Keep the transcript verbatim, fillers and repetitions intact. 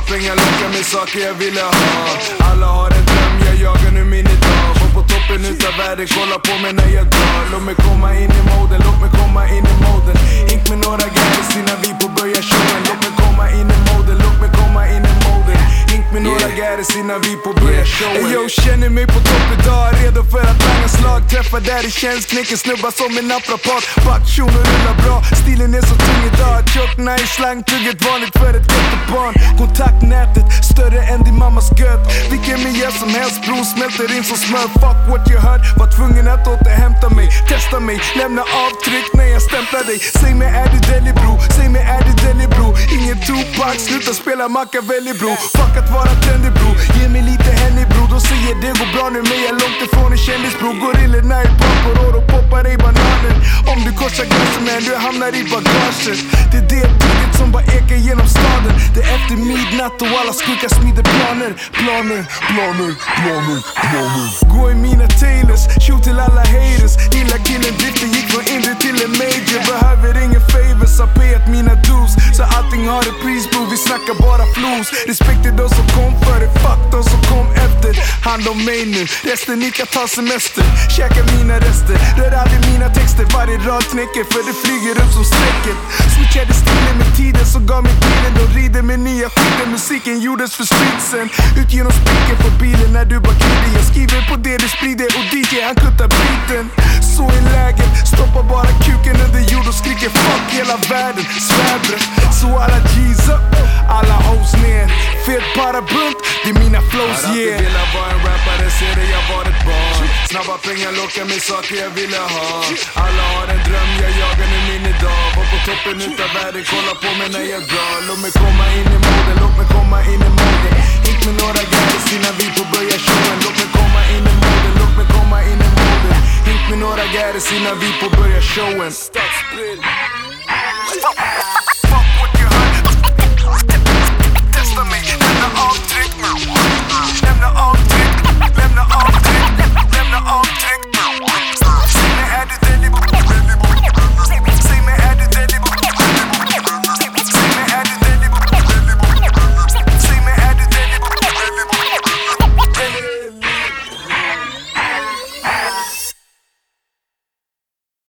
pengar lockar med saker jag ville ha. Alla har en dröm, jag jagar nu min idag. Var på toppen utav världen, kolla på mig när jag drar. Låt mig komma in i moden, låt mig komma in i moden. Ink med några gadgets innan vi på börja showen. Låt mig komma in i moden, låt mig komma in i moden. Ink med några gadgets innan vi på börja showen. Ey, jag känner mig på topp idag, redo för att langa slag. Träffa där det känns, knäcker snubbar som en naprapat. Backshow och rullar bra, stilen är så tung idag. Tjock, nice, slang, tugget vanligt för ett jättebarn. Kontaktnätet, större än din mammas gött. Vilken miljö som helst, bro, smälter in som smör. Fuck what you heard, var tvungen att återhämta mig. Testa mig, lämna avtryck när jag stämplar dig. Säg mig, är du Deli bro? Säg mig, är du Deli bro? Ingen Tupac, sluta spela Machiavelli bro. Fuck att vara trendig bro, ge mig lite Henny bro. Då säger det går bra nu, men jag är långt ifrån en kändis bro. Gorillorna i Pampor och poppar i bananer. Om du korsar gränsen, men du hamnar i bagaget. Det är det tugget som bara ekar genom staden. Det är efter midnatt och alla skukar smider planer. Planer, planer, planer, planer. Gå i mina tailors, shoot till alla haters. Lilla killen driften gick från indie till en major. Behöver ingen favors, har payat mina dues. Så allting har ett pris bro, vi snackar bara flos. Respekt till de som kom före, fuck de som kom efter. Hand om mig nu, resten ni kan ta semester. Käka mina rester, rör aldrig mina texter. Varje rad knäcker, för det flyger upp som strecket. Switchade stilen med tiden, så gav mig bilen. De rider med nya skiten, musiken gjordes för streetsen. Ut genom spiken för bilen när du bara kidder. Jag skriver på det du sprider och D J han kuttar biten. Så i lägen, stoppa bara kuken under jord och skriker fuck hela världen. Svärdre, så alla G's upp, alla O's ner. Fet para bunt, det är mina flows, yeah. Jag hade alltid velat vara en rappare, ser det jag var ett barn. Snabba pengar lockar med saker jag ville ha. Alla har en dröm, jag jagar nu min idag. Var på toppen utav världen, kolla på mig när jag drar. Låt mig komma in i moden, låt mig komma in i moden. Ink med några gadgets innan vi på börja showen. Låt mig komma in i moden, låt mig komma in i moden. Ink med några gadgets innan vi på börja showen.